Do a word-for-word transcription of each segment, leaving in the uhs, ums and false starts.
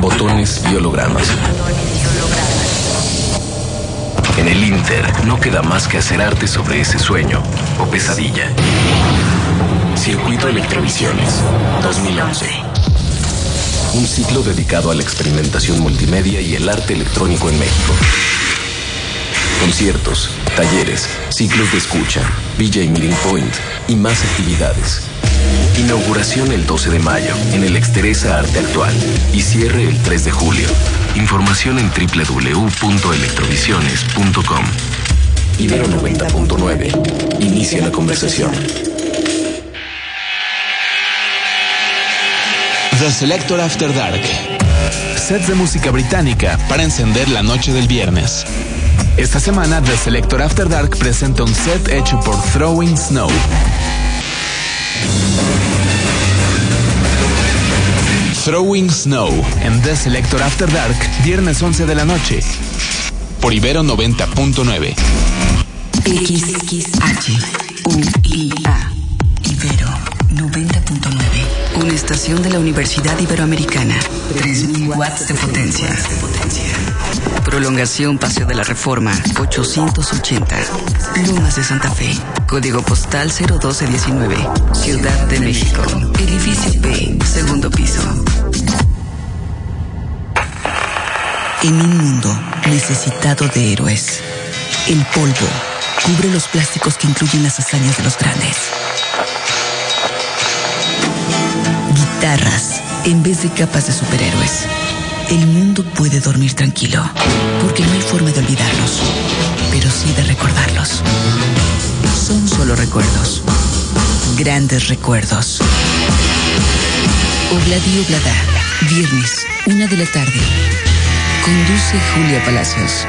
botones y hologramas. En el Inter no queda más que hacer arte sobre ese sueño o pesadilla. Circuito Electrovisiones dos mil once. Un ciclo dedicado a la experimentación multimedia y el arte electrónico en México. Conciertos, talleres, ciclos de escucha, V J Meeting Point y más actividades. Inauguración el doce de mayo en el Exteresa Arte Actual y cierre el tres de julio. Información en doble u doble u doble u punto electrovisiones punto com. Ibero noventa punto nueve. Inicia la conversación. The Selector After Dark. Sets de música británica para encender la noche del viernes. Esta semana The Selector After Dark presenta un set hecho por Throwing Snow. Throwing Snow en The Selector After Dark, viernes once de la noche, por Ibero noventa punto nueve. X X H U I A Ibero noventa punto nueve. Una estación de la Universidad Iberoamericana. tres mil watts de potencia. Prolongación Paseo de la Reforma ochocientos ochenta. Lomas de Santa Fe. Código postal cero doce diecinueve. Ciudad de México. Edificio P, segundo piso. En un mundo necesitado de héroes, el polvo cubre los plásticos que incluyen las hazañas de los grandes. Guitarras en vez de capas de superhéroes. El mundo puede dormir tranquilo, porque no hay forma de olvidarlos, pero sí de recordarlos. Son solo recuerdos, grandes recuerdos. Obladi Oblada, viernes, una de la tarde. Conduce Julia Palacios.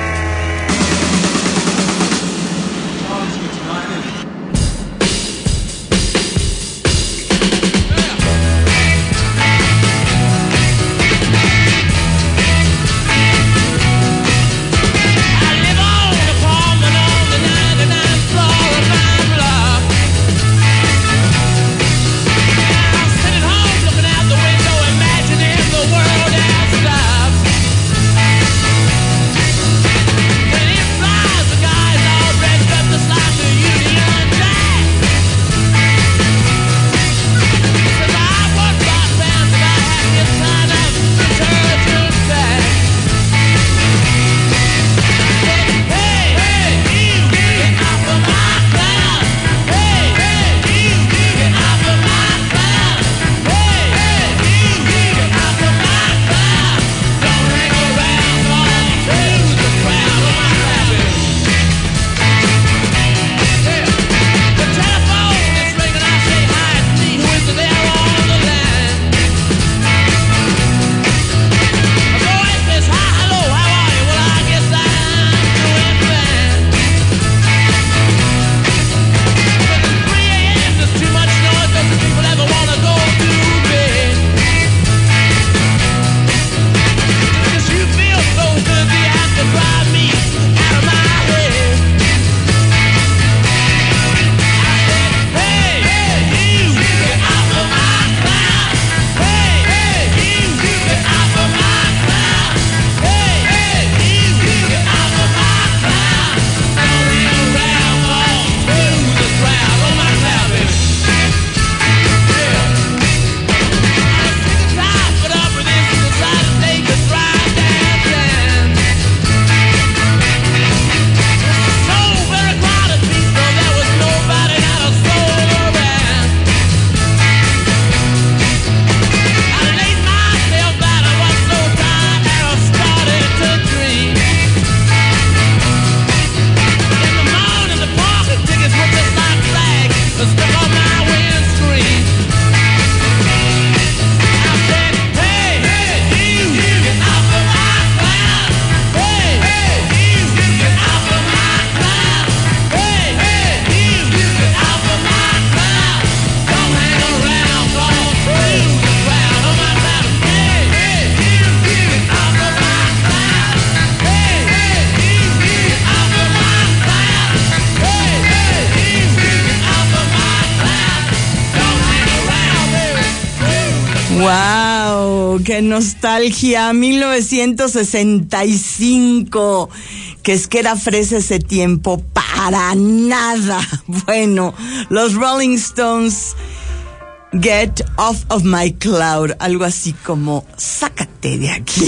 qué nostalgia, mil novecientos sesenta y cinco. Que es que era fresa ese tiempo, para nada. Bueno, los Rolling Stones, Get Off of My Cloud, algo así como, sácate de aquí.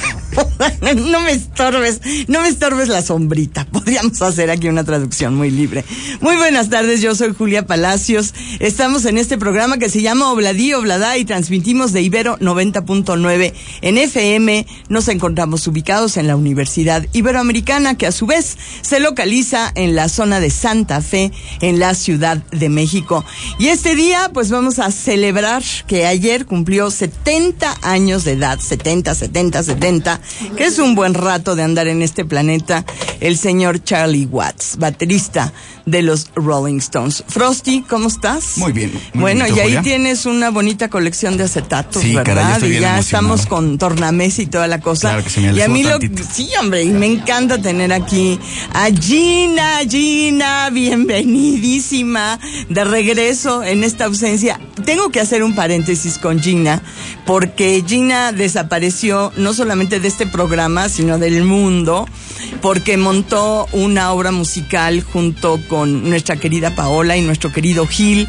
No me estorbes, no me estorbes la sombrita. Podríamos hacer aquí una traducción muy libre. Muy buenas tardes, yo soy Julia Palacios. Estamos en este programa que se llama Obladí, Oblada y transmitimos de Ibero noventa punto nueve en F M. Nos encontramos ubicados en la Universidad Iberoamericana, que a su vez se localiza en la zona de Santa Fe, en la Ciudad de México. Y este día, pues vamos a celebrar que ayer cumplió setenta años de edad, setenta, setenta, setenta, que es un buen rato de andar en este planeta, el señor Charlie Watts, baterista de los Rolling Stones. Frosty, ¿cómo estás? Muy bien. Muy bueno, bonito, y ahí Julia. tienes una bonita colección de acetatos, sí, ¿verdad? Caray, estoy bien y ya emocionado. estamos con tornamesa y toda la cosa. Claro que se me y a mí lo tantito. sí, hombre, y me encanta tener aquí a Gina, Gina, bienvenidísima de regreso en esta ausencia. Tengo que hacer un paréntesis con Gina, porque Gina desapareció no solamente de este programa, sino del mundo, porque montó una obra musical junto con nuestra querida Paola y nuestro querido Gil,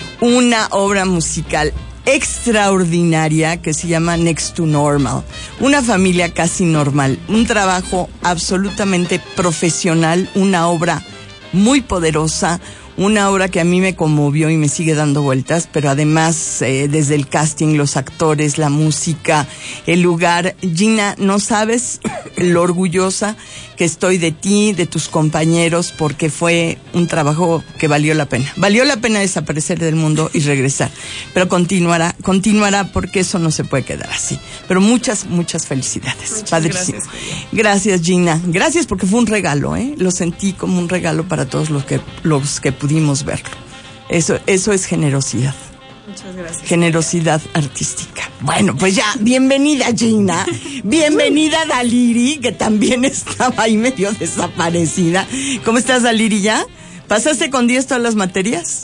una obra musical extraordinaria que se llama Next to Normal, una familia casi normal, un trabajo absolutamente profesional, una obra muy poderosa, una obra que a mí me conmovió y me sigue dando vueltas, pero además eh, desde el casting, los actores, la música, el lugar. Gina, no sabes lo orgullosa que estoy de ti, de tus compañeros, porque fue un trabajo que valió la pena. Valió la pena desaparecer del mundo y regresar, pero continuará, continuará porque eso no se puede quedar así. Pero muchas, muchas felicidades. Muchas Padrísimo. gracias, Gracias, Gina. Gracias porque fue un regalo, ¿eh? Lo sentí como un regalo para todos los que, los que pudimos verlo. Eso, eso es generosidad. Muchas gracias. Generosidad artística. Bueno, pues ya, bienvenida Gina, bienvenida Daliri, que también estaba ahí medio desaparecida. ¿Cómo estás, Daliri, ya? ¿Pasaste con diez todas las materias?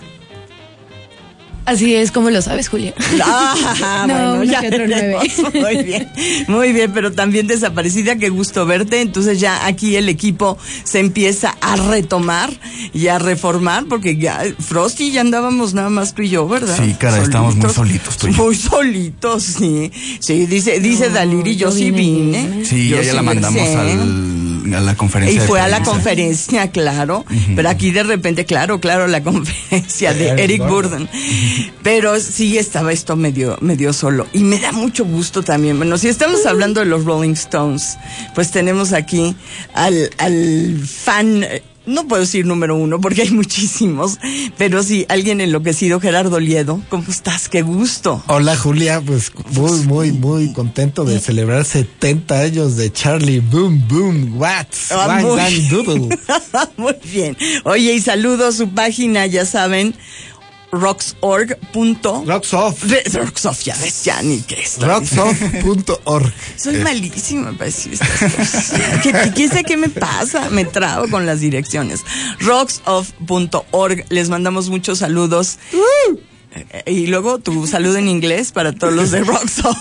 Así es, como lo sabes, Julia. Ah, No, bueno, una ya que otro nueve. veremos. Muy bien, muy bien, pero también desaparecida, qué gusto verte. Entonces ya aquí el equipo se empieza a retomar y a reformar, porque ya, Frosty, ya andábamos nada más tú y yo, ¿verdad? Sí, cara, estábamos muy solitos tú y yo. Muy solitos, sí. Sí, dice, dice No, Daliri, yo yo sí vine vine. bien. Sí, Yo ya, ya la sí mandamos regresé. al, a la conferencia. Y de fue a la prensa. conferencia, claro, Uh-huh. pero aquí de repente, claro, claro, la conferencia de Eric Eric Burdon. Burdon. Pero sí estaba esto medio, medio solo. Y me da mucho gusto también. Bueno, si estamos hablando de los Rolling Stones, pues tenemos aquí al, al fan, eh, no puedo decir número uno porque hay muchísimos, pero sí, alguien enloquecido, Gerardo Liedo. ¿Cómo estás? ¡Qué gusto! Hola Julia, pues muy, muy, muy contento de celebrar setenta años de Charlie Boom Boom Watts. Ah, Wang muy- Dang Doodle. Muy bien. Oye, y saludo su página, ya saben, rocksorg. Rocks Off. Rocksoft, ya ves, ya ni qué estoy. rocksoft punto org. Soy malísima para decir estas cosas. ¿Qué, qué sé qué me pasa? Me trabo con las direcciones. rocksoft punto org. Les mandamos muchos saludos. Eh, Y luego tu saludo en inglés para todos los de Rocksoft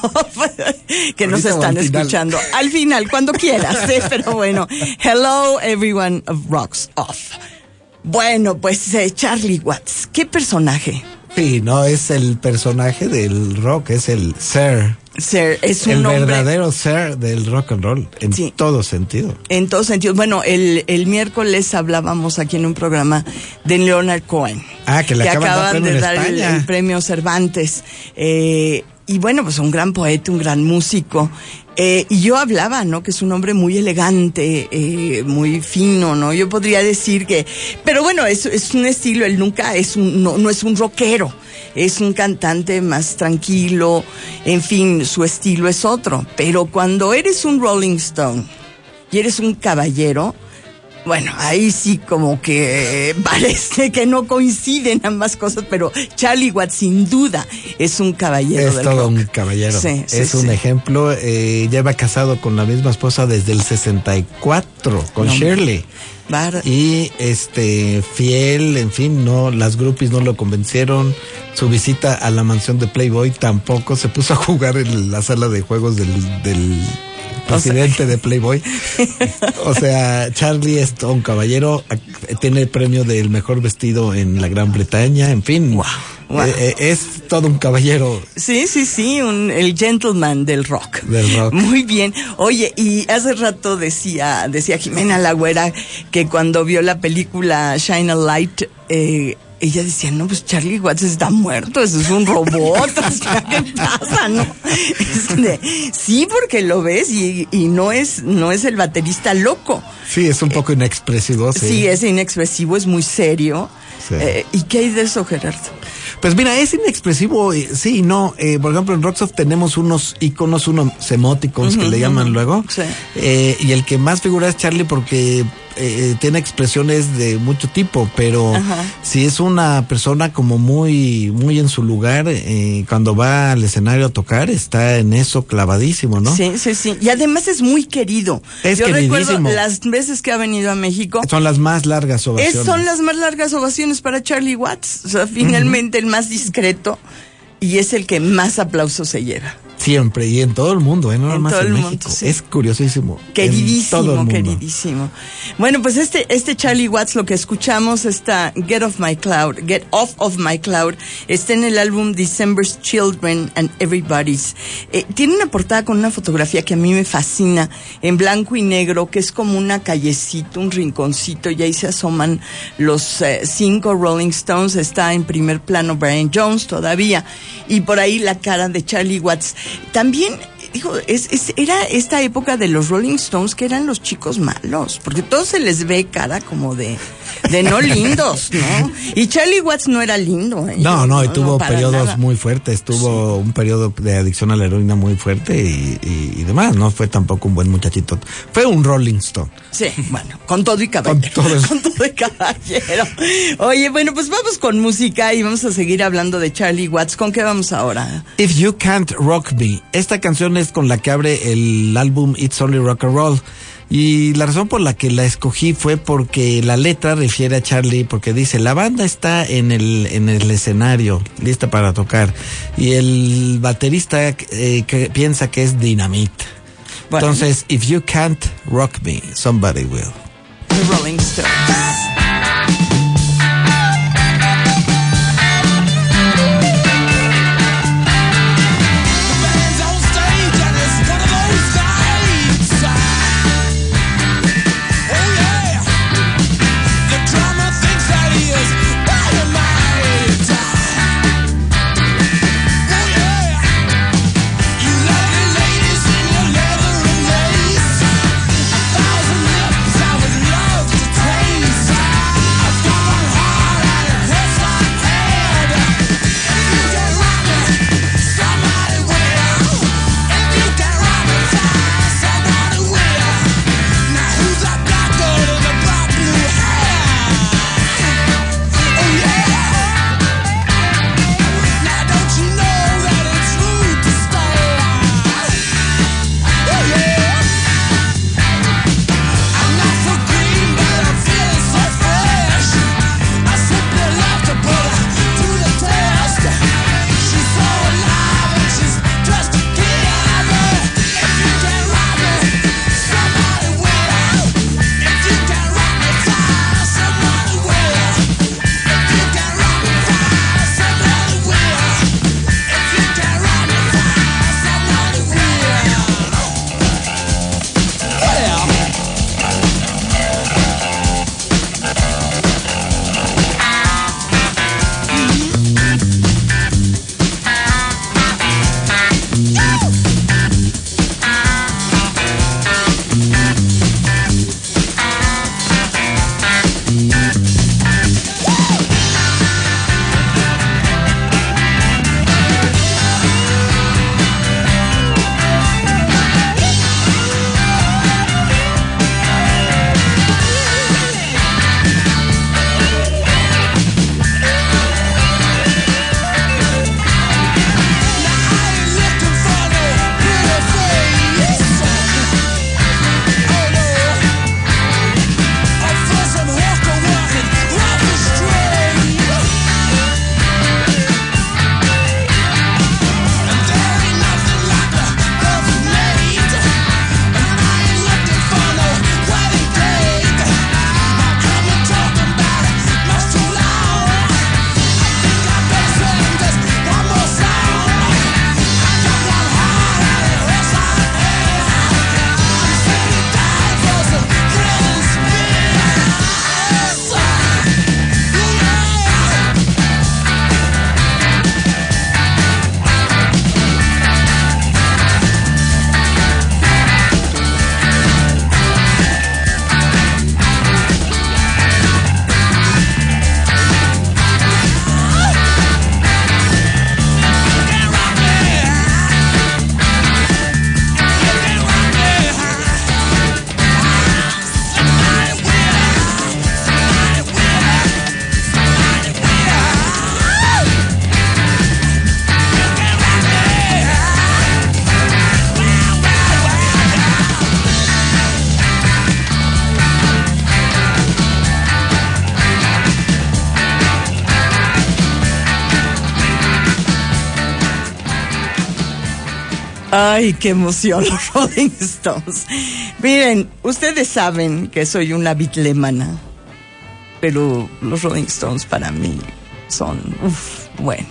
que nos Ahorita o están al final. escuchando. Al final, cuando quieras, ¿eh? Pero bueno. Hello, everyone of Rocksoft. Bueno, pues eh, Charlie Watts, ¿qué personaje? Sí, no es el personaje del rock, es el Sir. Sir, es un El nombre verdadero Sir del rock and roll, en Sí. todo sentido. en todos sentidos. Bueno, el, el miércoles hablábamos aquí en un programa de Leonard Cohen. Ah, que le acaban de dar premio en el, España. el premio Cervantes. Eh, y bueno, pues un gran poeta, un gran músico. Eh, y yo hablaba, ¿no? Que es un hombre muy elegante, eh, muy fino, ¿no? Yo podría decir que, pero bueno, es, es un estilo, él nunca es un, no, no es un rockero, es un cantante más tranquilo, en fin, su estilo es otro. Pero cuando eres un Rolling Stone y eres un caballero, Bueno, ahí sí como que parece que no coinciden ambas cosas, pero Charlie Watts sin duda es un caballero es del todo rock. un caballero. Sí, sí, es sí. un ejemplo. Eh, lleva casado con la misma esposa desde el sesenta y cuatro, con No, Shirley. Bar- Y este fiel, en fin, no, las groupies no lo convencieron. Su visita a la mansión de Playboy tampoco. Se puso a jugar en la sala de juegos del, del presidente o sea, de Playboy. O sea, Charlie es todo un caballero. Tiene el premio del mejor vestido en la Gran Bretaña. En fin, wow, wow. Eh, es todo un caballero. Sí, sí, sí, un, el gentleman del rock. Del rock. Muy bien. Oye, y hace rato decía, decía Jimena La Güera que cuando vio la película Shine a Light, eh, ella decía, no, pues Charlie Watts está muerto, eso es un robot, o sea, ¿qué pasa, no? Este, sí, porque lo ves y, y no es, no es el baterista loco. Sí, es un poco eh, inexpresivo. Sí. sí, es inexpresivo, es muy serio. Sí. Eh, ¿Y qué hay de eso, Gerardo? Pues mira, es inexpresivo, sí y no. Eh, por ejemplo, en Rocksoft tenemos unos iconos, unos emoticons uh-huh, que le llaman uh-huh. luego. Sí. Eh, y el que más figura es Charlie porque eh, tiene expresiones de mucho tipo, pero uh-huh. si es una persona como muy, muy en su lugar, eh, cuando va al escenario a tocar, está en eso clavadísimo, ¿no? Sí, sí, sí. Y además es muy querido. Es Yo queridísimo. recuerdo las veces que ha venido a México. Son las más largas ovaciones. Es, son las más largas ovaciones para Charlie Watts. O sea, finalmente uh-huh. el más discreto y es el que más aplausos se lleva. Siempre, y en todo el mundo, ¿eh? No nada más en México. Mundo, sí. Es curiosísimo. Queridísimo, queridísimo. Bueno, pues este, este Charlie Watts, lo que escuchamos, está Get Off My Cloud, Get Off of My Cloud, está en el álbum December's Children and Everybody's. Eh, tiene una portada con una fotografía que a mí me fascina, en blanco y negro, que es como una callecita, un rinconcito, y ahí se asoman los eh, cinco Rolling Stones, está en primer plano Brian Jones todavía, y por ahí la cara de Charlie Watts. También, digo, es, es, era esta época de los Rolling Stones que eran los chicos malos, porque todos se les ve cara como de, de no lindos, ¿no? Y Charlie Watts no era lindo. ¿eh? No, no, y no, tuvo no, periodos nada. muy fuertes, tuvo sí. un periodo de adicción a la heroína muy fuerte y, y, y demás, no fue tampoco un buen muchachito. Fue un Rolling Stone. Sí, bueno, con todo y caballero. Con todo, con todo y caballero. Oye, bueno, pues vamos con música y vamos a seguir hablando de Charlie Watts. ¿Con qué vamos ahora? If You Can't Rock Me. Esta canción es con la que abre el álbum It's Only Rock and Roll. Y la razón por la que la escogí fue porque la letra refiere a Charlie, porque dice, la banda está en el, en el escenario, lista para tocar, y el baterista eh, que piensa que es Dynamite. Bueno. Entonces, if you can't rock me, somebody will. The Rolling Stones. Thousand lips I would love to taste. Ay, qué emoción, los Rolling Stones. Miren, ustedes saben que soy una bitlemana, pero los Rolling Stones para mí son, uff, bueno,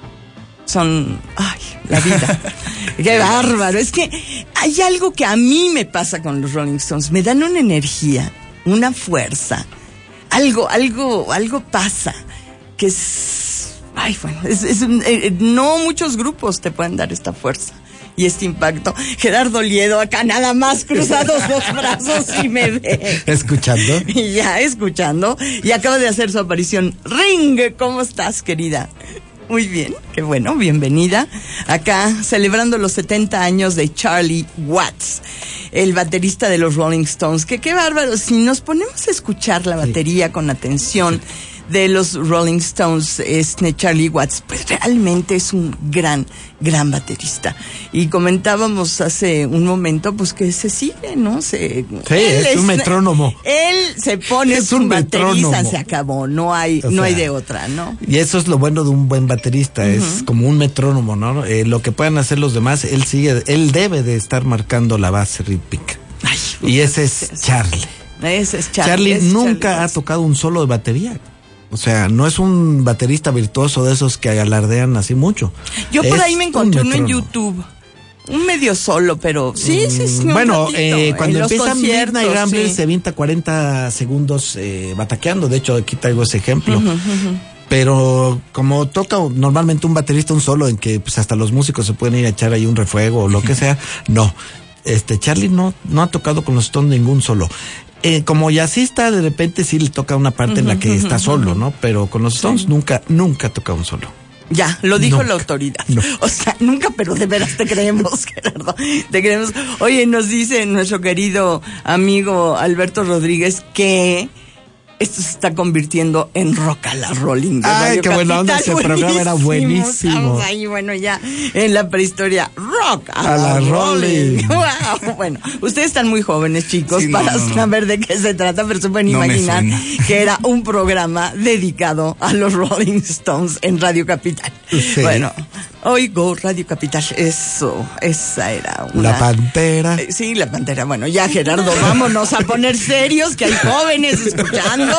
son, ay, la vida. Qué bárbaro. Es que hay algo que a mí me pasa con los Rolling Stones. Me dan una energía, una fuerza. Algo, algo, algo pasa que es, ay, bueno, es, es un, eh, no muchos grupos te pueden dar esta fuerza y este impacto. Gerardo Liedo acá nada más cruzados los brazos y me ve. ¿Escuchando? Y ya, escuchando. Y acaba de hacer su aparición. Ring, ¿cómo estás, querida? Muy bien, qué bueno, bienvenida. Acá, celebrando los setenta años de Charlie Watts, el baterista de los Rolling Stones. Que qué bárbaro, si nos ponemos a escuchar la batería sí. con atención de los Rolling Stones, este Charlie Watts, pues realmente es un gran, gran baterista. Y comentábamos hace un momento, pues que se sigue, ¿no? Se, sí, es, es un metrónomo. Él se pone es su un bateriza, metrónomo. Se acabó, no hay, o no sea, hay de otra, ¿no? Y eso es lo bueno de un buen baterista, uh-huh. es como un metrónomo, ¿no? Eh, lo que puedan hacer los demás, él sigue, él debe de estar marcando la base rítmica. Ay, y ese es Charlie. Ese es Charlie. Charlie es nunca Charlie. ha tocado un solo de batería. O sea, no es un baterista virtuoso de esos que alardean así mucho. Yo por es ahí me encontré uno en YouTube. Un medio solo, pero sí, sí, sí. Bueno, ratito, eh, cuando empieza Midnight Rambler sí. se avienta cuarenta segundos eh, bataqueando. De hecho, aquí traigo ese ejemplo. Uh-huh, uh-huh. Pero como toca normalmente un baterista un solo en que pues hasta los músicos se pueden ir a echar ahí un refuego o lo que sea, no. Este Charlie no, no ha tocado con los Stones ningún solo. Eh, como jazzista, de repente sí le toca una parte uh-huh, en la que uh-huh, está solo, ¿no? Pero con los Stones sí. nunca, nunca ha tocado un solo. Ya, lo dijo nunca, la autoridad. No. O sea, nunca, pero de veras te creemos, Gerardo. Te creemos. Oye, nos dice nuestro querido amigo Alberto Rodríguez que esto se está convirtiendo en Rock a la Rolling. De Ay, Radio qué buena onda, ese programa era buenísimo. Estamos ahí, bueno, ya en la prehistoria. Rock a, a la, la Rolling. Wow. Bueno, ustedes están muy jóvenes, chicos, sí, no, para no, no. saber de qué se trata, pero se pueden no imaginar que era un programa dedicado a los Rolling Stones en Radio Capital. Sí. Bueno, oigo Radio Capital, eso, esa era una... La Pantera. Eh, sí, la Pantera. Bueno, ya, Gerardo, vámonos a poner serios, que hay jóvenes escuchando.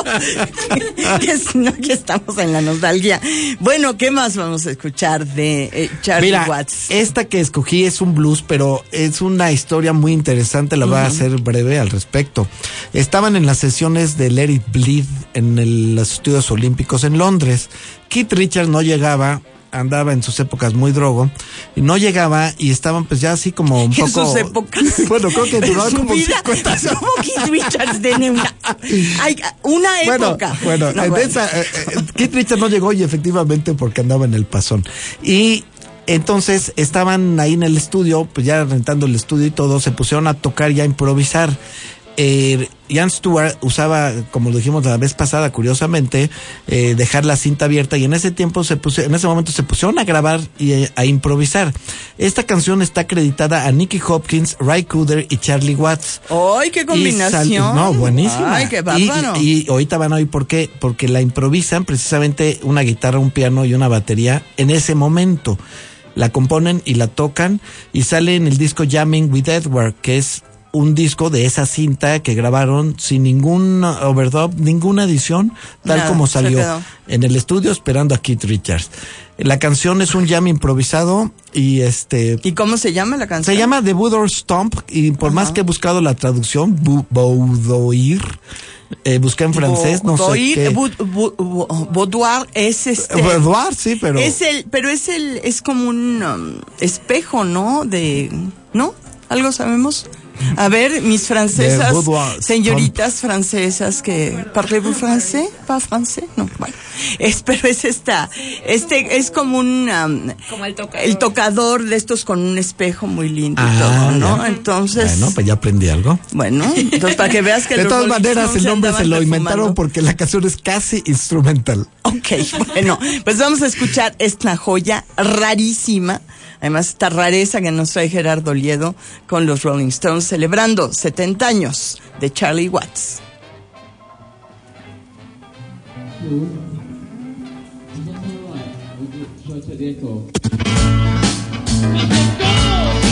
que, que, no, que estamos en la nostalgia. Bueno, ¿qué más vamos a escuchar de eh, Charlie Mira, Watts? Esta que escogí es un blues, pero es una historia muy interesante, la uh-huh. voy a hacer breve al respecto. Estaban en las sesiones de Let It Bleed en el, los estudios olímpicos en Londres. Keith Richards no llegaba, andaba en sus épocas muy drogo, y no llegaba, y estaban pues ya así como un en poco... En sus épocas. Bueno, creo que duró su como vida, cincuenta años. Como Keith Richards tiene una... Hay una época. Bueno, bueno, no, en bueno. Esa, eh, Keith Richards no llegó, y efectivamente porque andaba en el pasón. Y... entonces estaban ahí en el estudio, pues ya rentando el estudio y todo, se pusieron a tocar y a improvisar. Eh, Ian Stewart usaba, como lo dijimos la vez pasada, curiosamente, eh, dejar la cinta abierta, y en ese tiempo se pusieron, en ese momento se pusieron a grabar y a, a improvisar. Esta canción está acreditada a Nicky Hopkins, Ray Cooder y Charlie Watts. ¡Ay, qué combinación! Sal, no, buenísima. ¡Ay, qué bárbaro! Y, y, y ahorita van a oír por qué, porque la improvisan precisamente una guitarra, un piano y una batería en ese momento. La componen y la tocan, y sale en el disco Jamming with Edward, que es un disco de esa cinta que grabaron sin ningún overdub, ninguna edición, tal Nada, como salió en el estudio esperando a Keith Richards. La canción es un jam improvisado y este... ¿Y cómo se llama la canción? Se llama The Boudoir Stomp, y por Ajá. más que he buscado la traducción, Boudoir, eh, busqué en francés, no Boudoir, sé qué. Boudoir es este... Boudoir, sí, pero... Es el, pero es el, es como un um, espejo, ¿no? De, ¿no? ¿Algo sabemos? A ver, mis francesas, señoritas francesas que... ¿Parlez-vous français? ¿Pas français? No, bueno. Es, pero es esta, este, es como un... Um, como el tocador. El tocador de estos con un espejo muy lindo ah, y todo, ¿no? Ya. Entonces... Bueno, pues ya aprendí algo. Bueno, entonces para que veas que... De los todas maneras, el nombre se lo perfumando. inventaron porque la canción es casi instrumental. Ok, bueno, pues vamos a escuchar esta joya rarísima. Además, esta rareza que nos trae Gerardo Liedo con los Rolling Stones, celebrando setenta años de Charlie Watts. Let's go!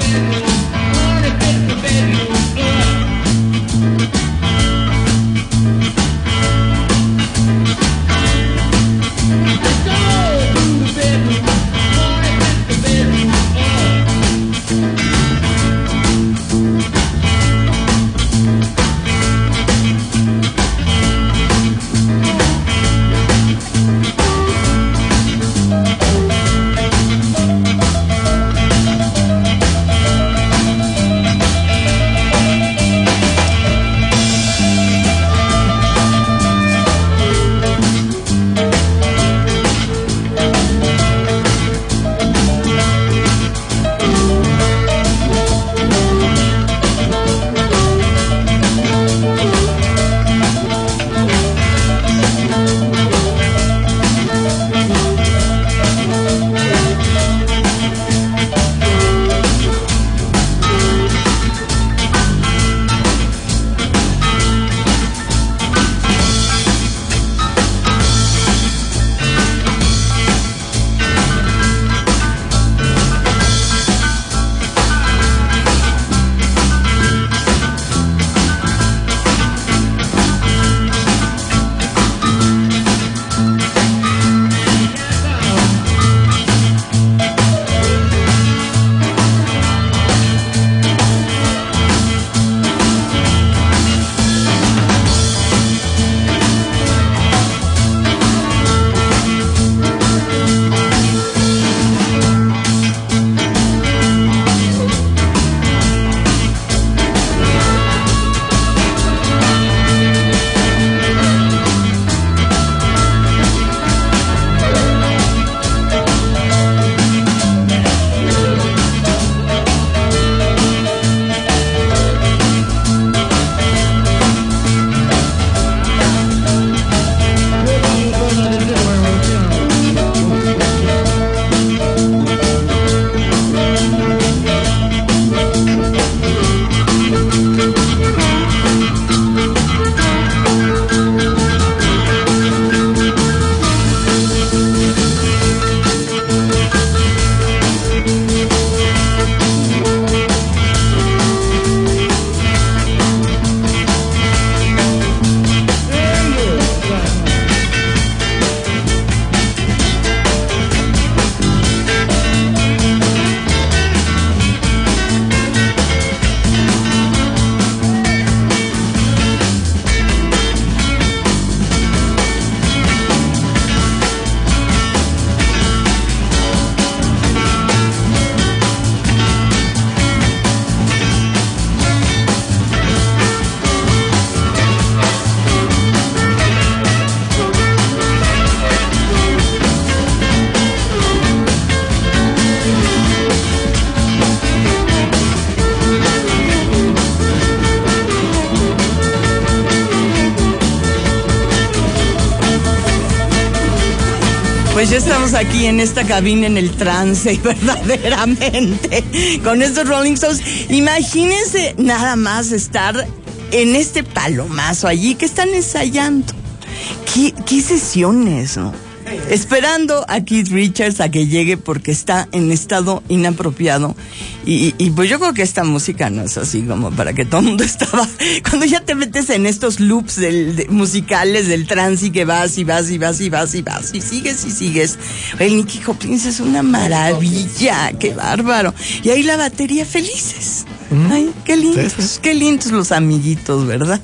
Pues ya estamos aquí en esta cabina en el trance, verdaderamente, con estos Rolling Stones. Imagínense nada más estar en este palomazo allí que están ensayando. ¿Qué, qué sesiones, no? Esperando a Keith Richards a que llegue porque está en estado inapropiado. Y, y pues yo creo que esta música no es así como para que todo el mundo estaba... Cuando ya te metes en estos loops del, de, musicales del trance y que vas y vas y vas y vas y vas y sigues y sigues. El Nicky Hopkins es una maravilla, qué bárbaro. Y ahí la batería felices. Ay, qué lindos, sí, sí. Qué lindos los amiguitos, ¿verdad?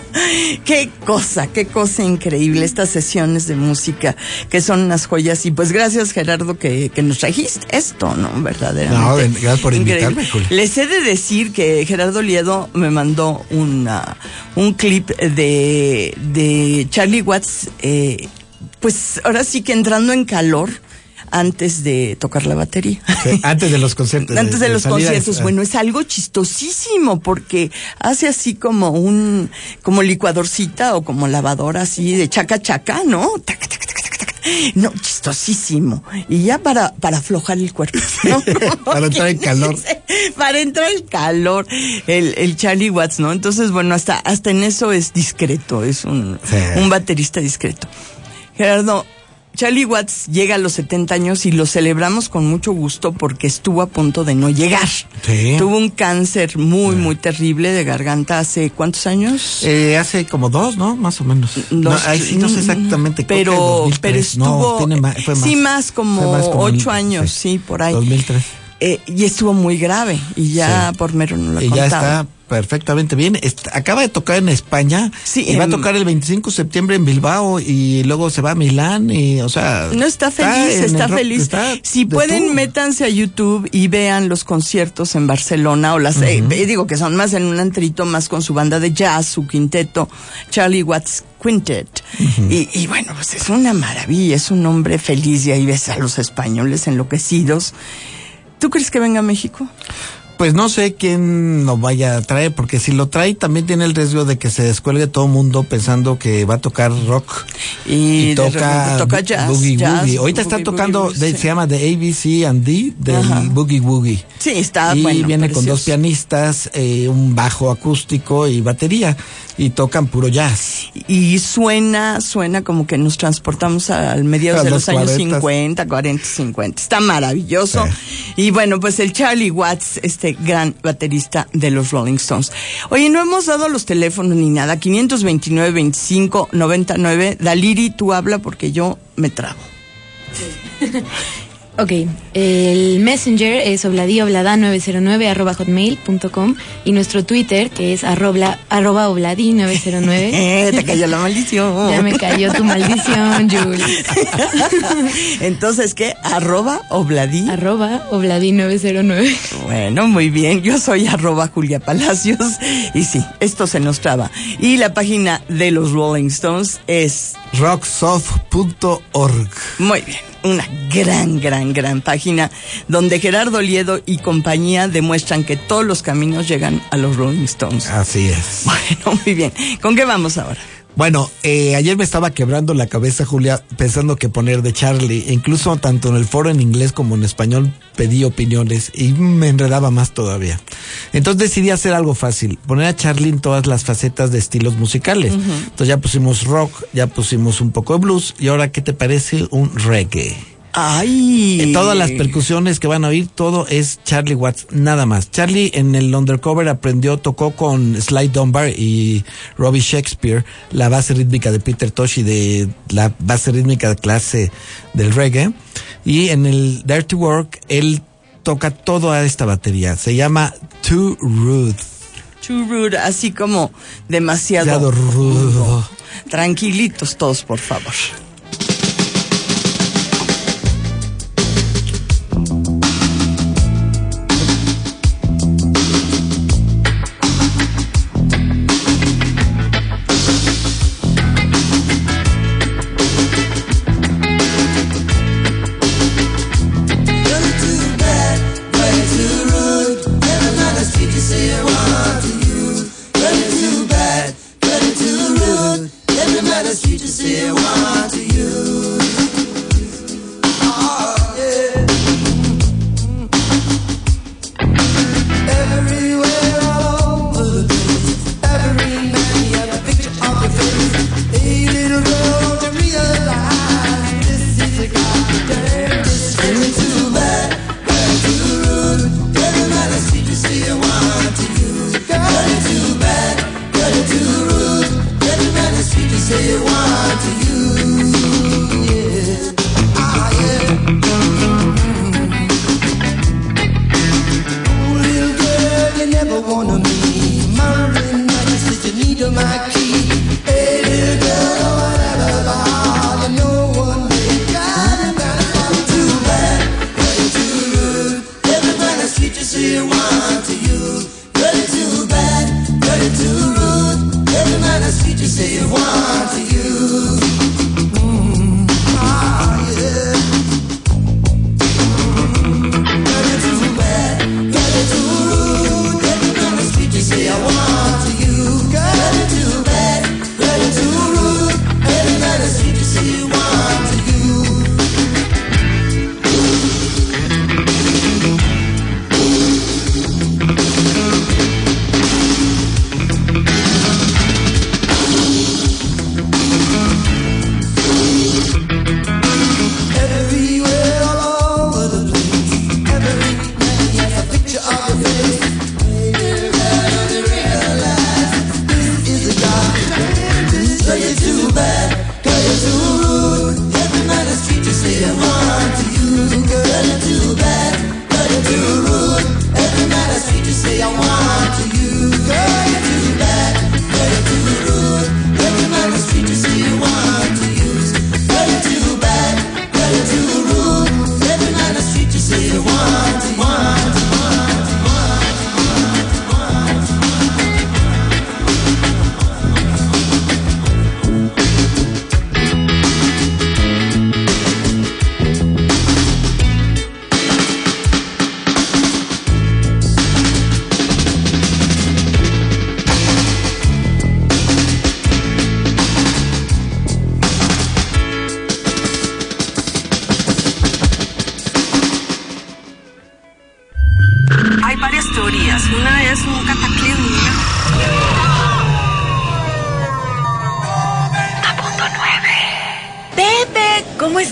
Qué cosa, qué cosa increíble estas sesiones de música que son unas joyas. Y pues gracias, Gerardo, que, que nos trajiste esto, ¿no? Verdaderamente. No, gracias por invitarme, Julia. Les he de decir que Gerardo Liedo me mandó una, un clip de, de Charlie Watts, eh, pues ahora sí que entrando en calor, antes de tocar la batería. Sí, antes de los conciertos. Antes de, de los conciertos. Es, bueno, es algo chistosísimo porque hace así como un, como licuadorcita o como lavadora así de chaca chaca, ¿no? Taca, taca, taca, taca, taca. No, chistosísimo. Y ya para, para aflojar el cuerpo, ¿no? Para entrar en calor. Para entrar en calor, el, el Charlie Watts, ¿no? Entonces, bueno, hasta, hasta en eso es discreto, es un, sí. un baterista discreto. Gerardo, Charlie Watts llega a los setenta años y lo celebramos con mucho gusto porque estuvo a punto de no llegar. Sí. Tuvo un cáncer muy, muy terrible de garganta hace ¿cuántos años? Eh, hace como dos, ¿no? Más o menos. Dos, no, ahí sí no sé exactamente. Pero, creo que dos mil tres. pero estuvo, no, tiene más, fue más, sí, más como, fue más como ocho el, años, sí, sí, por ahí. dos mil tres. Eh, y estuvo muy grave y ya Sí. por mero no lo Y contaba. ya está perfectamente bien. Está, acaba de tocar en España. Sí, y va en- a tocar el veinticinco de septiembre en Bilbao y luego se va a Milán y, o sea. No, está feliz, en está el rock, feliz. está Si de pueden, tour. métanse a YouTube y vean los conciertos en Barcelona o las, eh, eh, digo que son más en un antrito, más con su banda de jazz, su quinteto, Charlie Watts Quintet. y, y bueno, pues es una maravilla, es un hombre feliz y ahí ves a los españoles enloquecidos. ¿Tú crees que venga a México? Pues no sé quién lo vaya a traer, porque si lo trae también tiene el riesgo de que se descuelgue todo el mundo pensando que va a tocar rock. Y, de toca, repente toca jazz. Boogie jazz, Woogie. Ahorita boogie, están tocando, boogie, de- sí. se llama The A B C and D del Ajá. Boogie Woogie. Sí, está y bueno. viene con dos precioso. pianistas, eh, un bajo acústico y batería. Y tocan puro jazz. Y suena, suena como que nos transportamos al mediados A de los los años cuarentas. cincuenta, cuarenta, cincuenta. Está maravilloso. Y bueno, pues el Charlie Watts, este gran baterista de los Rolling Stones. Oye, no hemos dado los teléfonos ni nada. quinientos veintinueve, veinticinco, noventa y nueve. Daliri, tú habla porque yo me trago. Ok, el Messenger es obladi-oblada nueve cero nueve arroba hotmail punto com y nuestro Twitter, que es arroba, arroba obladi nueve cero nueve. Eh, te cayó la maldición. Ya me cayó tu maldición, Jules. Entonces, ¿qué? Arroba Obladi. Arroba obladi nueve cero nueve. Bueno, muy bien. Yo soy arroba Julia Palacios. Y sí, esto se nos traba. Y la página de los Rolling Stones es rocksoft punto org. muy bien. Una gran, gran, gran página donde Gerardo Liedo y compañía demuestran que todos los caminos llegan a los Rolling Stones. Así es. Bueno, muy bien. ¿Con qué vamos ahora? Bueno, eh, ayer me estaba quebrando la cabeza, Julia, pensando qué poner de Charlie. Incluso tanto en el foro en inglés como en español pedí opiniones y me enredaba más todavía. Entonces decidí hacer algo fácil, poner a Charlie en todas las facetas de estilos musicales. Uh-huh. Entonces ya pusimos rock, ya pusimos un poco de blues y ahora, ¿qué te parece un reggae? ¡Ay! En todas las percusiones que van a oír, todo es Charlie Watts, nada más. Charlie en el Undercover aprendió, tocó con Sly Dunbar y Robbie Shakespeare la base rítmica de Peter Tosh y de la base rítmica de clase del reggae. Y en el Dirty Work, él toca toda esta batería. Se llama Too Rude. Too rude, así como demasiado, demasiado rudo. Tranquilitos todos, por favor. Treat you say I want to you.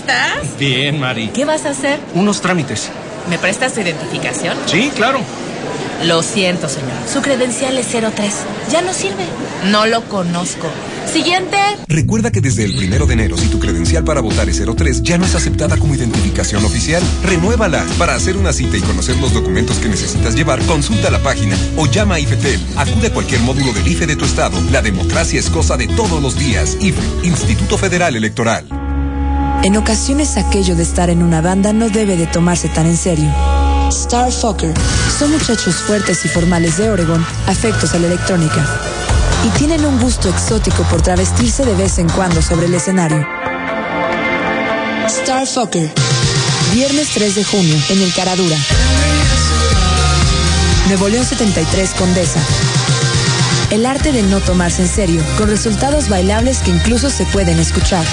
estás? Bien, Mari. ¿Qué vas a hacer? Unos trámites. ¿Me prestas tu identificación? Sí, claro. Lo siento, señor. Su credencial es cero tres. Ya no sirve. No lo conozco. Siguiente. Recuerda que desde el primero de enero, si tu credencial para votar es cero tres, ya no es aceptada como identificación oficial. Renuévala. Para hacer una cita y conocer los documentos que necesitas llevar, consulta la página o llama a IFETEL. Acude a cualquier módulo del I F E de tu estado. La democracia es cosa de todos los días. I F E, Instituto Federal Electoral. En ocasiones aquello de estar en una banda no debe de tomarse tan en serio. Starfucker son muchachos fuertes y formales de Oregon, afectos a la electrónica, y tienen un gusto exótico por travestirse de vez en cuando sobre el escenario. Starfucker, viernes tres de junio en el Caradura, Nuevo León setenta y tres, Condesa. El arte de no tomarse en serio, con resultados bailables que incluso se pueden escuchar.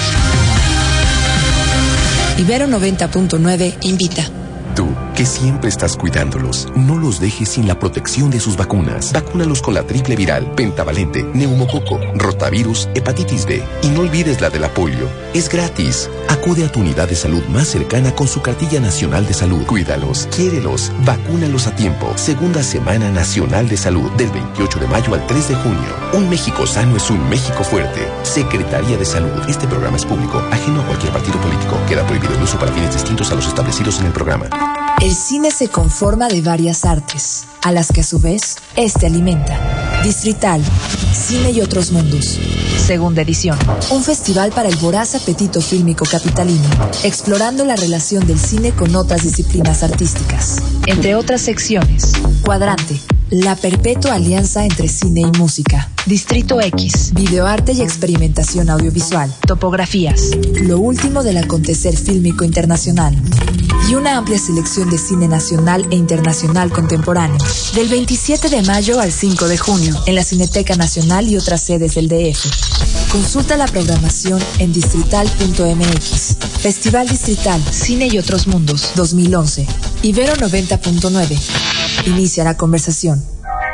Ibero noventa punto nueve invita. Tú, que siempre estás cuidándolos, no los dejes sin la protección de sus vacunas. Vacúnalos con la triple viral, pentavalente, neumococo, rotavirus, hepatitis B. Y no olvides la de la polio. Es gratis. Acude a tu unidad de salud más cercana con su cartilla nacional de salud. Cuídalos, quiérelos, vacúnalos a tiempo. Segunda Semana Nacional de Salud, del veintiocho de mayo al tres de junio. Un México sano es un México fuerte. Secretaría de Salud. Este programa es público, ajeno a cualquier partido político. Queda prohibido el uso para fines distintos a los establecidos en el programa. El cine se conforma de varias artes, a las que a su vez, este alimenta. Distrital, Cine y otros mundos. Segunda edición. Un festival para el voraz apetito fílmico capitalino, explorando la relación del cine con otras disciplinas artísticas. Entre otras secciones, Cuadrante, la perpetua alianza entre cine y música. Distrito X, videoarte y experimentación audiovisual. Topografías, lo último del acontecer fílmico internacional. Y una amplia selección de cine nacional e internacional contemporáneo. Del veintisiete de mayo al cinco de junio, en la Cineteca Nacional y otras sedes del D F. Consulta la programación en distrital punto m x. Festival Distrital, Cine y otros mundos, dos mil once. Ibero noventa punto nueve. Inicia la conversación.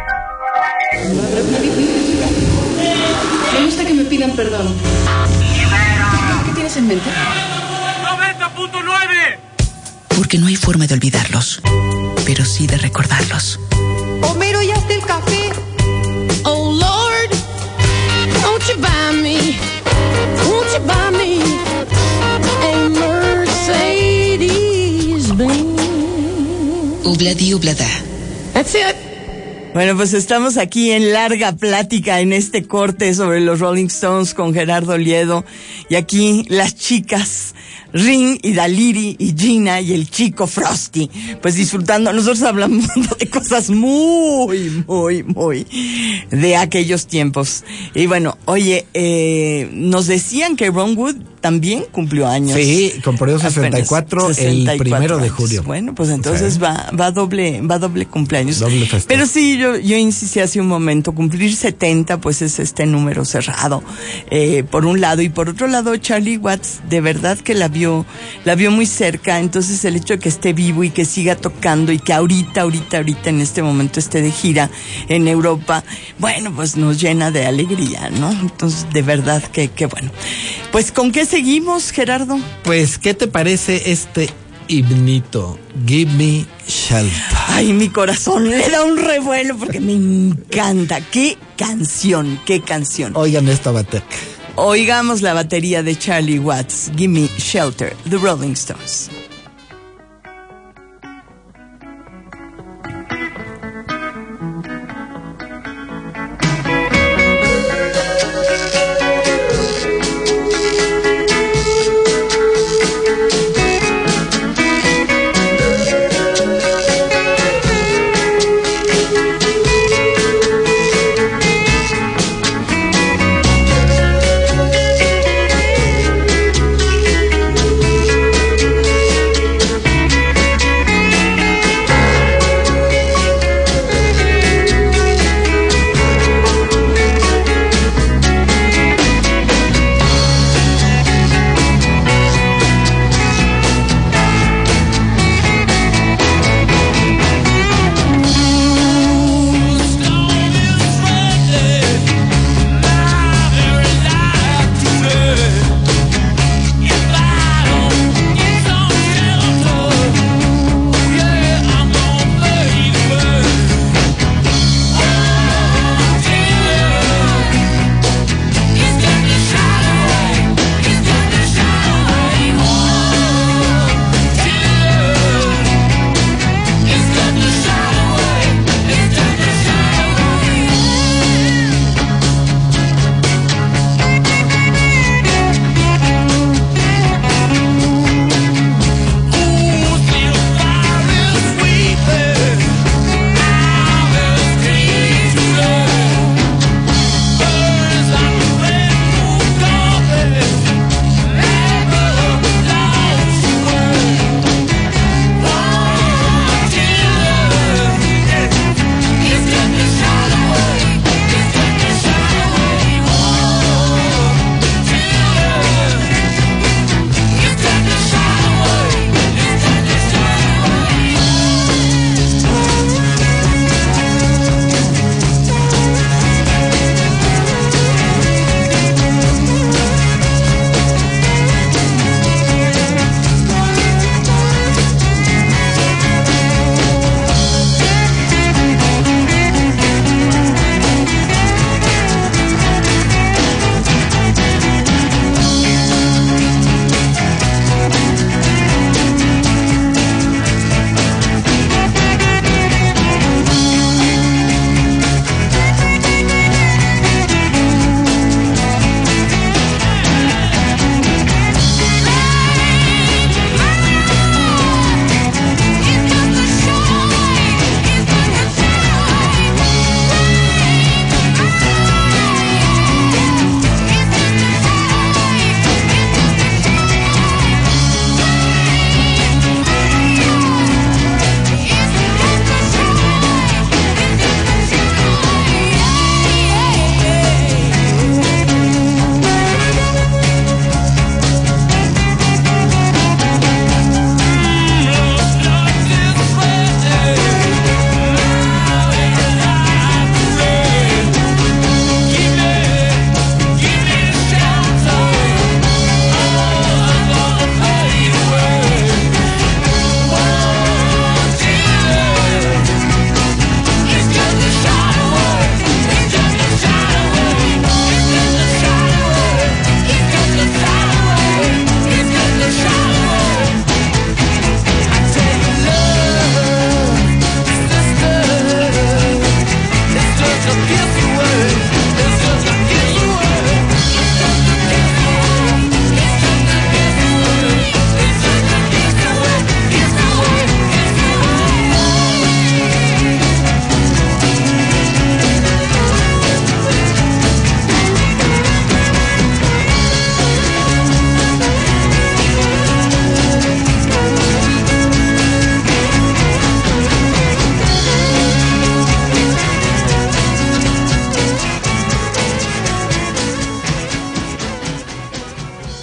Me gusta que me pidan perdón. ¿Qué tienes en mente? ¡noventa punto nueve! Porque no hay forma de olvidarlos, pero sí de recordarlos. Homero, ¿ya está el café? Oh Lord, won't you buy me, won't you buy me a Mercedes-Benz? Ubladi ublada. That's it. Bueno, pues estamos aquí en larga plática en este corte sobre los Rolling Stones con Gerardo Liedo, y aquí las chicas Ring y Daliri y Gina y el chico Frosty, pues disfrutando. Nosotros hablamos de cosas muy, muy, muy de aquellos tiempos. Y bueno, oye, eh, nos decían que Ron Wood también cumplió años. Sí, cumplió sesenta y cuatro el primero de julio. Bueno, pues entonces sí. va, va doble, va doble cumpleaños. Doble festejo. Pero sí, yo, yo insistí hace un momento, cumplir setenta, pues es este número cerrado, eh, por un lado, y por otro lado, Charlie Watts, de verdad que la vio, la vio muy cerca. Entonces el hecho de que esté vivo y que siga tocando y que ahorita, ahorita, ahorita en este momento esté de gira en Europa, bueno, pues nos llena de alegría, ¿no? Entonces, de verdad que, que bueno. Pues, ¿con qué seguimos, Gerardo? Pues, ¿qué te parece este himnito? Give Me Shelter. Ay, mi corazón le da un revuelo porque me encanta. ¡Qué canción! ¡Qué canción! Oigan esta batería. Oigamos la batería de Charlie Watts. Give Me Shelter, The Rolling Stones.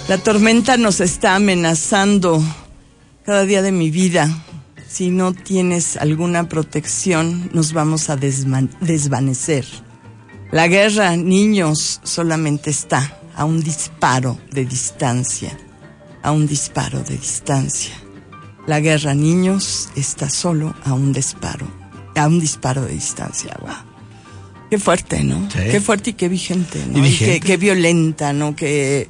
La tormenta nos está amenazando cada día de mi vida. Si no tienes alguna protección, nos vamos a desma- desvanecer. La guerra, niños, solamente está a un disparo de distancia. A un disparo de distancia. La guerra, niños, está solo a un disparo. A un disparo de distancia. Wow. Qué fuerte, ¿no? Sí. Qué fuerte y qué vigente, ¿no? Y vigente. Y qué, qué violenta, ¿no? Que...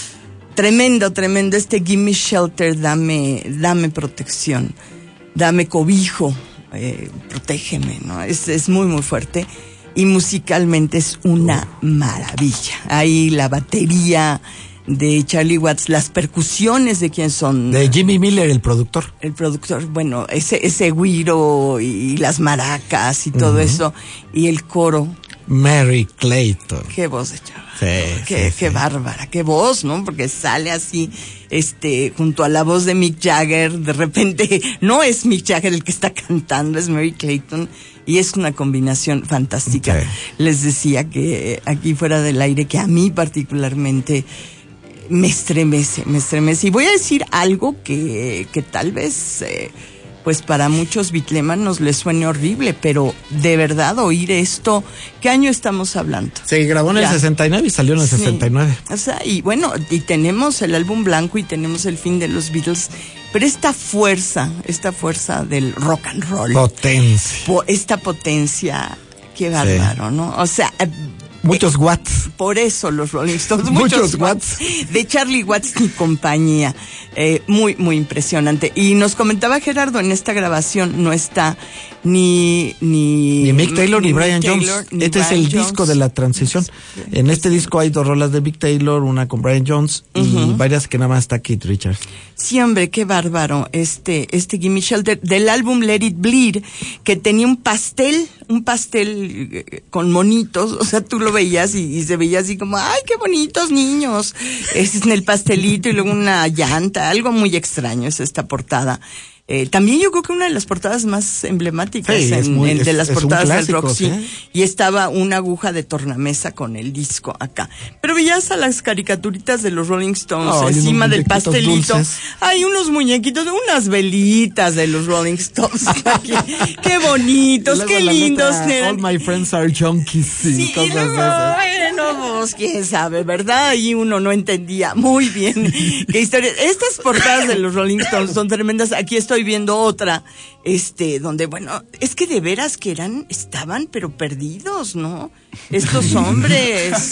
Tremendo, tremendo. Este Gimme Shelter, dame, dame protección, dame cobijo, eh, protégeme, ¿no? Es, es muy, muy fuerte. Y musicalmente es una maravilla. Ahí la batería de Charlie Watts, las percusiones de quién son. De Jimmy Miller, el productor. El productor, bueno, ese, ese güiro y las maracas y todo uh-huh. eso. Y el coro. Mary Clayton. Qué voz de chava. Sí, qué, sí, qué sí. bárbara, qué voz, ¿no? Porque sale así, este, junto a la voz de Mick Jagger, de repente, no es Mick Jagger el que está cantando, es Mary Clayton, y es una combinación fantástica. Sí. Les decía que aquí fuera del aire, que a mí particularmente me estremece, me estremece. Y voy a decir algo que, que tal vez... Eh, pues para muchos bitlemanos les suene horrible, pero de verdad oír esto, ¿qué año estamos hablando? Se grabó en el ya. sesenta y nueve y salió en el sí. sesenta y nueve. O sea, y bueno, y tenemos el álbum blanco y tenemos el fin de los Beatles, pero esta fuerza, esta fuerza del rock and roll. Potencia. Po, esta potencia, qué bárbaro, sí. ¿no? O sea... Muchos watts. Por eso los Rolling Stones. Muchos, muchos watts. De Charlie Watts y compañía. Eh, muy, muy impresionante. Y nos comentaba Gerardo, en esta grabación no está ni... Ni, ni Mick Taylor ni, ni Brian Taylor, Jones. Ni este Brian es el Jones. disco de la transición. En este disco hay dos rolas de Mick Taylor, una con Brian Jones y uh-huh. varias que nada más está Keith Richards. Sí, hombre, qué bárbaro. Este, este Gimme Shelter del álbum Let It Bleed, que tenía un pastel, un pastel con monitos. O sea, tú lo veías y, y se veía así como, ay, qué bonitos niños. Es en el pastelito y luego una llanta, algo muy extraño es esta portada. Eh, también yo creo que una de las portadas más emblemáticas sí, en, muy, en, de es, las es portadas clásico, del rock, sí. ¿sí? Y estaba una aguja de tornamesa con el disco acá. Pero veías a las caricaturitas de los Rolling Stones oh, encima del pastelito. Dulces. Hay unos muñequitos, unas velitas de los Rolling Stones. Qué bonitos, qué lindos. Letra, all my friends are junkies. Sí, sí cosas luego, esas. Bueno, pues quién sabe, ¿verdad? Y uno no entendía muy bien qué historia. Estas portadas de los Rolling Stones son tremendas. Aquí estoy viendo otra, este, donde, bueno, es que de veras que eran, estaban pero perdidos, ¿no? Estos hombres.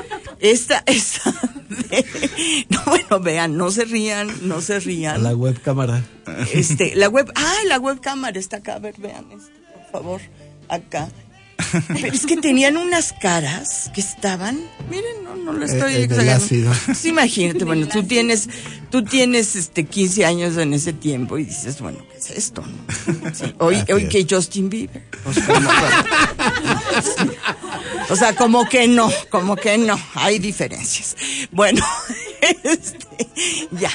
Esta, esta, de, no, bueno, vean, no se rían, no se rían. A la webcámara. Este, la web, ah, la webcámara está acá, a ver, vean esto, por favor, acá. Pero es que tenían unas caras que estaban, miren, no, no lo estoy eh, exagerando. Pues imagínate, bueno, tú tienes, tú tienes este quince años en ese tiempo y dices, bueno, ¿qué es esto? ¿No? Sí, hoy, hoy que Justin Bieber. Pues, como, sí. O sea, como que no, como que no, hay diferencias. Bueno, este, ya.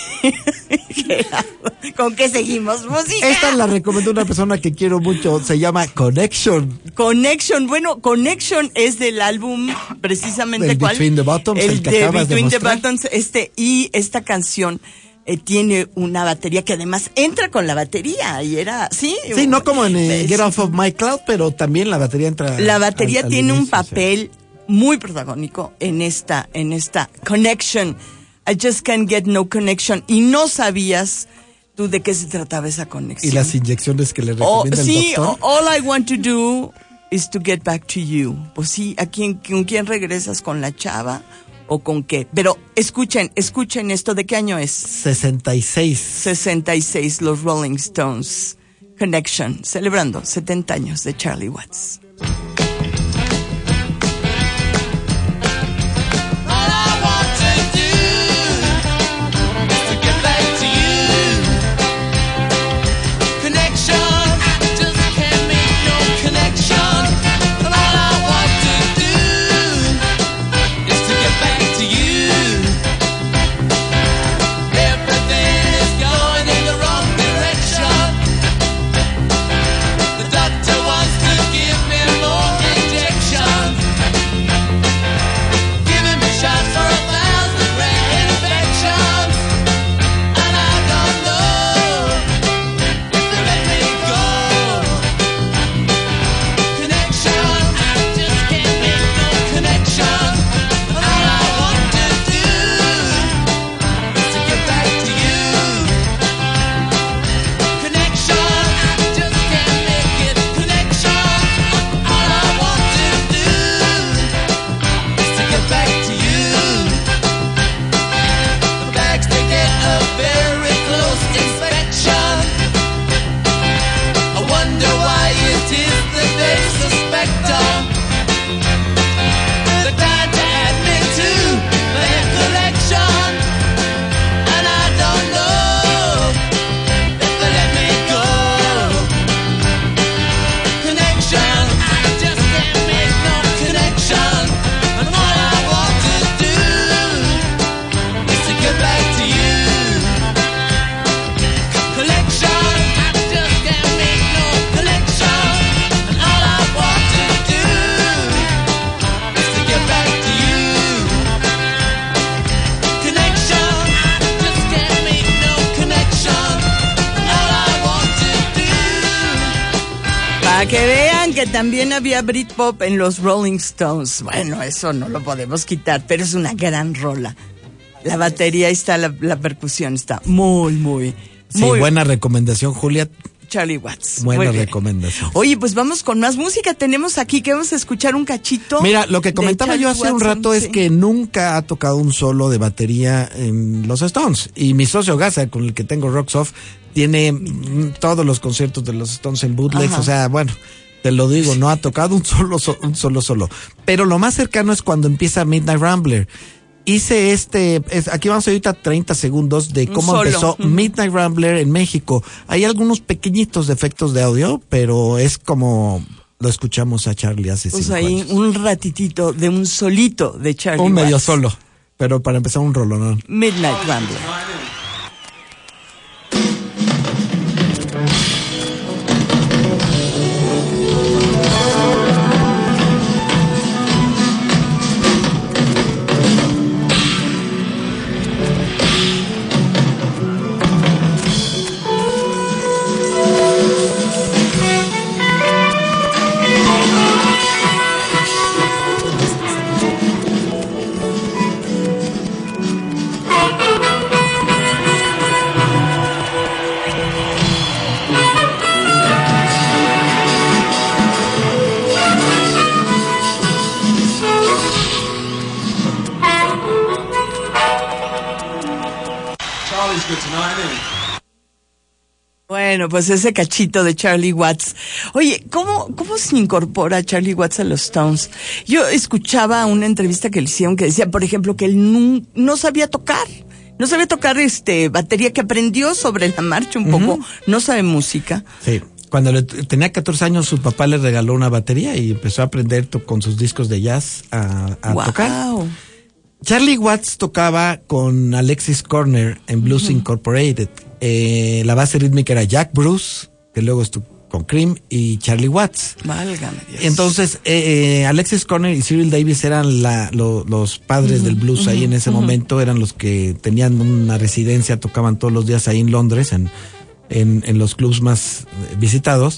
¿Con qué seguimos? Música. Esta la recomendó una persona que quiero mucho, se llama Connection. Connection, bueno, Connection es del álbum precisamente el ¿cuál? Between the Bottoms, el, el que de acabas Between de the Bottoms, este, y esta canción eh, tiene una batería que además entra con la batería y era, sí. Sí, no como en eh, Get Off of My Cloud, pero también la batería entra. La batería al, al tiene inicio, un papel sí. muy protagónico en esta, en esta Connection. I just can't get no connection. Y no sabías tú de qué se trataba esa conexión. Y las inyecciones que le recomienda oh, sí, el doctor. All I want to do is to get back to you. Pues sí, ¿a quién, con quién regresas? ¿Con la chava o con qué? Pero escuchen, escuchen esto. ¿De qué año es? sesenta y seis. sesenta y seis, los Rolling Stones. Connection, celebrando setenta años de Charlie Watts. Doctor wants to give me more. Para que vean que también había Britpop en los Rolling Stones. Bueno, eso no lo podemos quitar, pero es una gran rola. La batería está, la, la percusión está muy, muy, sí, muy buena recomendación, Julia. Charlie Watts. Buena recomendación. Oye, pues vamos con más música. Tenemos aquí que vamos a escuchar un cachito. Mira, lo que comentaba yo hace Watson, un rato sí. es que nunca ha tocado un solo de batería en los Stones. Y mi socio Gaza, con el que tengo Rocks Off, tiene mm, todos los conciertos de los Stones en bootlegs. Ajá. O sea, bueno, te lo digo, no ha tocado un solo, un solo solo. Pero lo más cercano es cuando empieza Midnight Rambler. Hice este, es, aquí vamos ahorita treinta segundos de cómo solo. empezó uh-huh. Midnight Rambler en México. Hay algunos pequeñitos defectos de audio, pero es como lo escuchamos a Charlie hace pues cinco ahí años. Un ratitito de un solito de Charlie Un Watts. medio solo, pero para empezar un rolonón. Midnight Rambler. Bueno, pues ese cachito de Charlie Watts. Oye, ¿cómo, cómo se incorpora Charlie Watts a los Stones? Yo escuchaba una entrevista que le hicieron que decía, por ejemplo, que él no, no sabía tocar. No sabía tocar este batería, que aprendió sobre la marcha un poco. Uh-huh. No sabe música. Sí. Cuando le, tenía catorce años, su papá le regaló una batería y empezó a aprender to, con sus discos de jazz a, a wow. tocar. Charlie Watts tocaba con Alexis Corner en Blues uh-huh. Incorporated. Eh, la base rítmica era Jack Bruce, que luego estuvo con Cream, y Charlie Watts. Válgame Dios. Entonces, eh, eh, Alexis Corner y Cyril Davis eran la, lo, los padres uh-huh, del blues uh-huh, ahí en ese uh-huh. momento, eran los que tenían una residencia, tocaban todos los días ahí en Londres, en, en, en los clubs más visitados.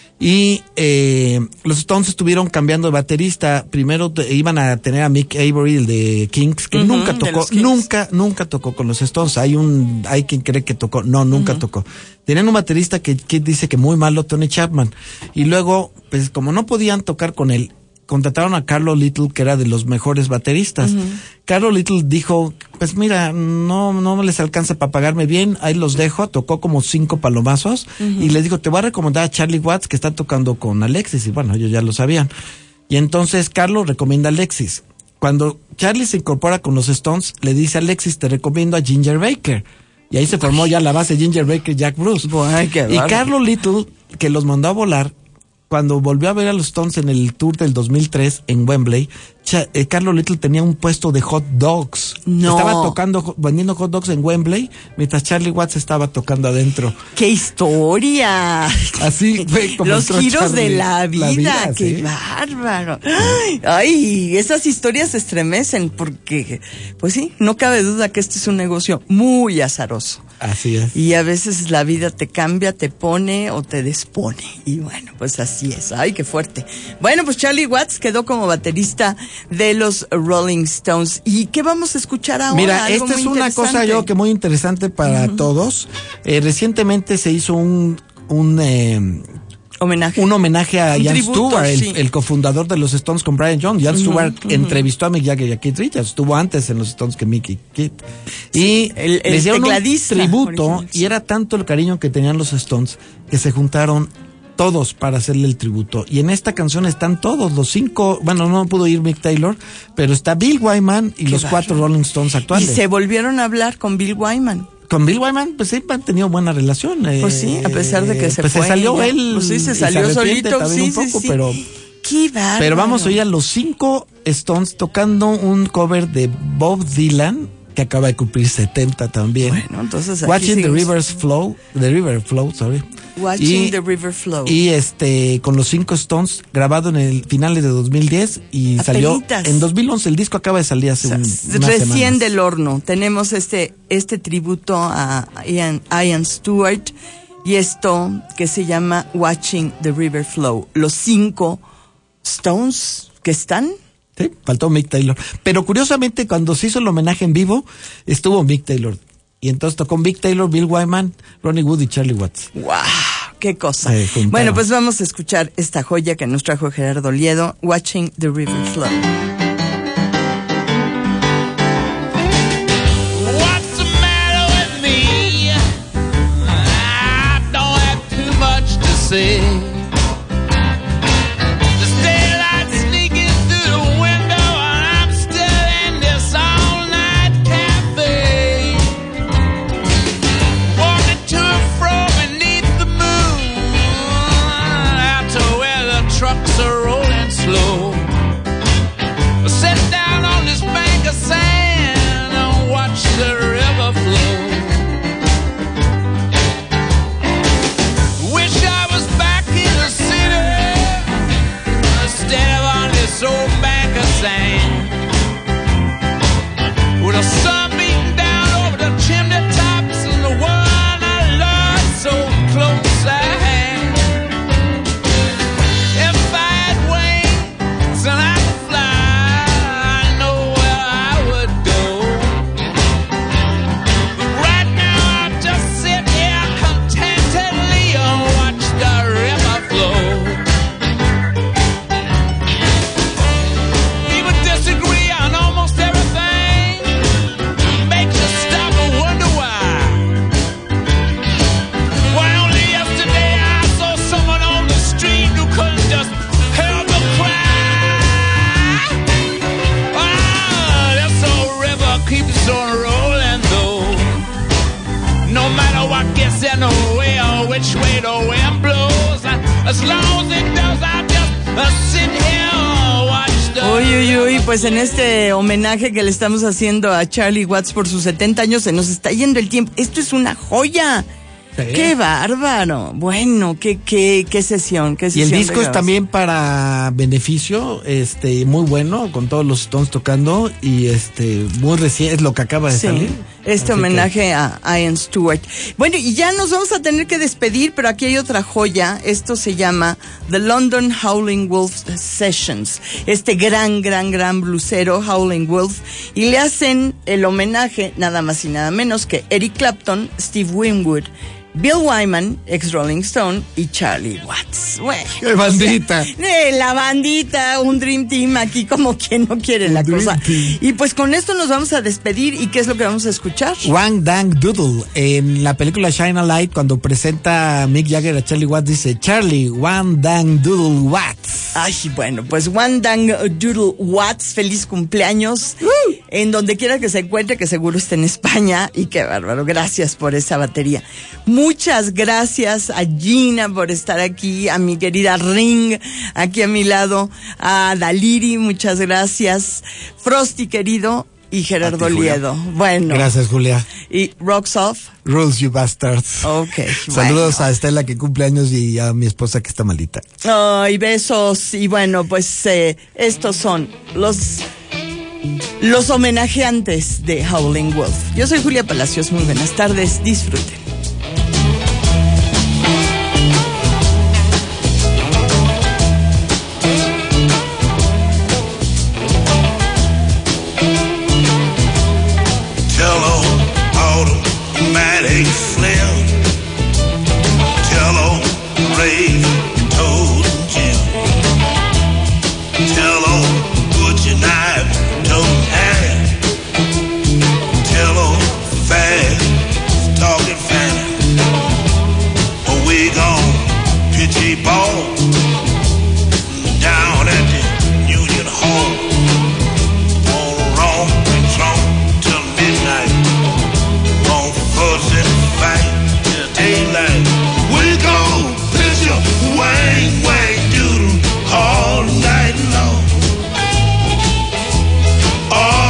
Y eh, los Stones estuvieron cambiando de baterista. Primero te, iban a tener a Mick Avery, el de Kinks, que uh-huh, nunca tocó, nunca, nunca tocó con los Stones. Hay un, hay quien cree que tocó, no, nunca uh-huh. tocó. Tenían un baterista que, que dice que muy malo, Tony Chapman. Y luego, pues como no podían tocar con él, contrataron a Carlo Little, que era de los mejores bateristas. Uh-huh. Carlo Little dijo, pues mira, no, no les alcanza para pagarme bien, ahí los dejo. Tocó como cinco palomazos uh-huh. y les dijo, te voy a recomendar a Charlie Watts, que está tocando con Alexis. Y bueno, ellos ya lo sabían. Y entonces Carlo recomienda a Alexis. Cuando Charlie se incorpora con los Stones, le dice a Alexis, te recomiendo a Ginger Baker. Y ahí se formó ya la base Ginger Baker, Jack Bruce. Ay, qué y Carlo Little, que los mandó a volar, cuando volvió a ver a los Stones en el tour del dos mil tres en Wembley, Cha- eh, Carlo Little tenía un puesto de hot dogs. No. Estaba tocando, vendiendo hot dogs en Wembley, mientras Charlie Watts estaba tocando adentro. ¡Qué historia! Así fue como los giros Charlie, de la vida, la vida ¡qué ¿sí? bárbaro! Ay, ay, esas historias se estremecen porque, pues sí, no cabe duda que este es un negocio muy azaroso. Así es. Y a veces la vida te cambia, te pone o te despone. Y bueno, pues así es. ¡Ay, qué fuerte! Bueno, pues Charlie Watts quedó como baterista de los Rolling Stones. ¿Y qué vamos a escuchar ahora? Mira, Algo esta es muy una cosa yo que muy interesante para uh-huh. todos. Eh, recientemente se hizo un un eh, homenaje. Un homenaje a un Jan tributo, Stewart, el, sí. el cofundador de los Stones con Brian Jones. Jan uh-huh, Stewart uh-huh. entrevistó a Mick Jagger y a Keith Richards. Estuvo antes en los Stones que Mick y Keith. Sí, y el, el les dieron un tributo original. Y era tanto el cariño que tenían los Stones que se juntaron todos para hacerle el tributo. Y en esta canción están todos, los cinco, bueno, no pudo ir Mick Taylor, pero está Bill Wyman y Qué los barro. cuatro Rolling Stones actuales. Y se volvieron a hablar con Bill Wyman. Con Bill Wyman, pues sí, han tenido buena relación. Eh, pues sí, a pesar de que se pues fue. se salió ya. él. Pues sí, se salió se solito. Sí, un sí, poco, sí. Pero, Qué bárbaro. pero vamos a oír a los cinco Stones tocando un cover de Bob Dylan, que acaba de cumplir setenta también. Bueno, entonces aquí Watching seguimos. the Rivers Flow, the River Flow, sorry. Watching y, the River Flow. Y este, con los cinco Stones, grabado en el finales de dos mil diez y Apelitas. Salió en dos mil once. El disco acaba de salir hace o sea, un, unas recién semanas. Del horno. Tenemos este, este tributo a Ian, Ian Stewart Y esto que se llama Watching the River Flow. Los cinco Stones que están. Sí, faltó Mick Taylor. Pero curiosamente, cuando se hizo el homenaje en vivo, estuvo Mick Taylor. Y entonces tocó Mick Taylor, Bill Wyman, Ronnie Wood y Charlie Watts. ¡Wow! ¡Qué cosa! Bueno, pues vamos a escuchar esta joya que nos trajo Gerardo Liedo, Watching the River Flow. What's the matter with me? I don't have too much to say. Uy, uy, uy, pues en este homenaje que le estamos haciendo a Charlie Watts por sus setenta años, se nos está yendo el tiempo. Esto es una joya. Sí. ¡Qué bárbaro! Bueno, qué, qué, qué sesión, qué sesión. Y el disco es también para beneficio, este, muy bueno, con todos los Stones tocando, y este, muy reciente, es lo que acaba de sí, salir. Este Así homenaje que... a Ian Stewart. Bueno, y ya nos vamos a tener que despedir, pero aquí hay otra joya. Esto se llama The London Howling Wolf Sessions. Este gran, gran, gran blusero, Howling Wolf, y le hacen el homenaje nada más y nada menos que Eric Clapton, Steve Winwood, Bill Wyman, ex Rolling Stone, y Charlie Watts. Bueno, ¡qué bandita! O sea, eh, la bandita, un Dream Team aquí como quien no quiere un la cosa. Team. Y pues con esto nos vamos a despedir. ¿Y qué es lo que vamos a escuchar? One Dang Doodle. En la película Shine a Light, cuando presenta Mick Jagger a Charlie Watts, dice Charlie, One Dang Doodle Watts. Ay, bueno, pues One Dang Doodle Watts, feliz cumpleaños. Uh. En donde quiera que se encuentre, que seguro está en España. Y qué bárbaro, gracias por esa batería. Muchas gracias a Gina por estar aquí, a mi querida Ring, aquí a mi lado, a Daliri, muchas gracias, Frosty querido, y Gerardo ti, Liedo. Bueno. Gracias, Julia. Y Rocks Off. Rules, you bastards. Ok. Saludos bueno. a Estela, que cumple años, y a mi esposa, que está malita. Ay, besos. Y bueno, pues eh, estos son los... los homenajeantes de Howling Wolf. Yo soy Julia Palacios, muy buenas tardes, disfruten. All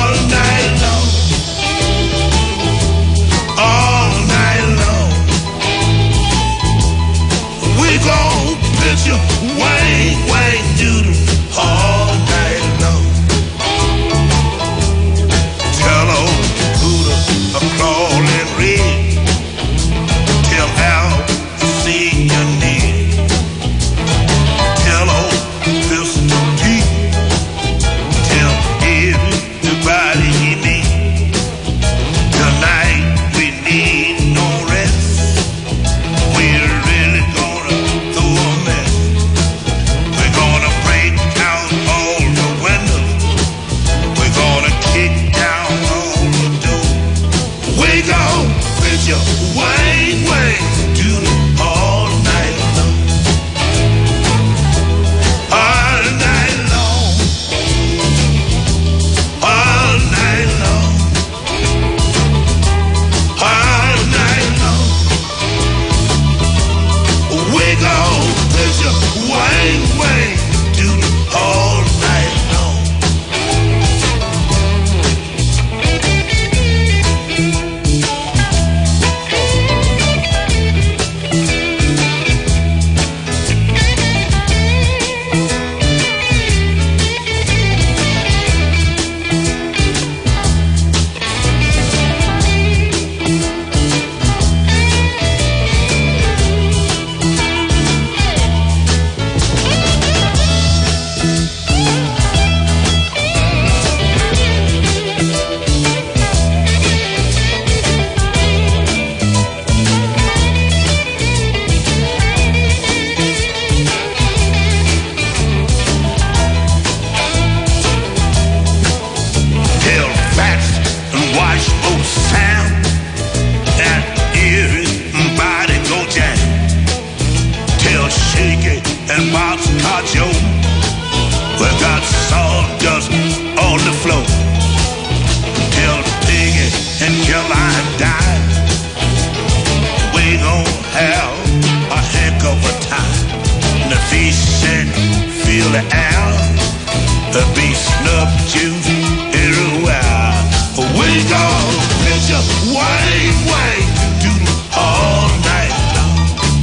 a beef snub juice in a while. We go picture wine, wine, do all night long,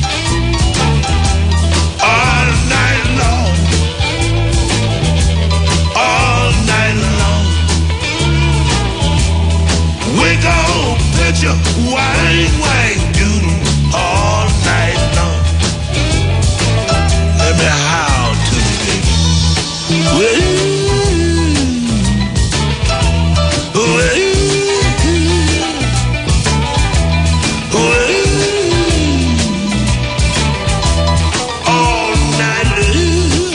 all night long, all night long. We go picture wine, wine, do all night long. Let me howl to you, baby. Well,